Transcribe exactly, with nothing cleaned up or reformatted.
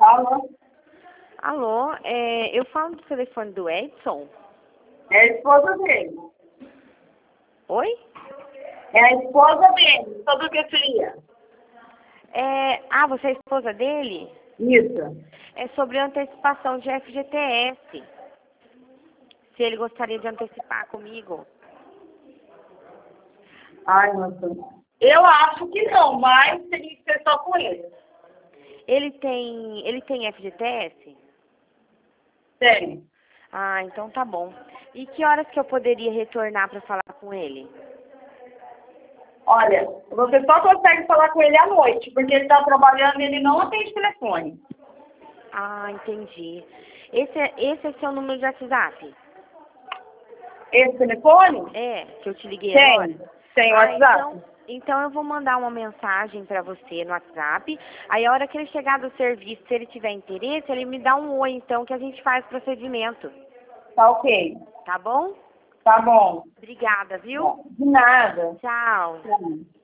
Alô? Alô, é, eu falo do telefone do Edson. É a esposa dele. Oi? É a esposa dele. Sobre o que seria? É, ah, você é a esposa dele? Isso. É sobre antecipação de F G T S. Se ele gostaria de antecipar comigo. Ai, meu Deus. Eu acho que não, mas teria que ser só com ele. Ele tem, ele tem F G T S? Tem. Ah, então tá bom. E que horas que eu poderia retornar para falar com ele? Olha, você só consegue falar com ele à noite, porque ele está trabalhando e ele não atende telefone. Ah, entendi. Esse é, esse é seu número de WhatsApp? Esse telefone? É, que eu te liguei Tem. agora? Tem o Ah, WhatsApp? então, então eu vou mandar uma mensagem para você no WhatsApp. Aí a hora que ele chegar do serviço, se ele tiver interesse, ele me dá um oi, então, que a gente faz procedimento. Tá ok. Tá bom? Tá bom. Obrigada, viu? De nada. Tchau. Tchau.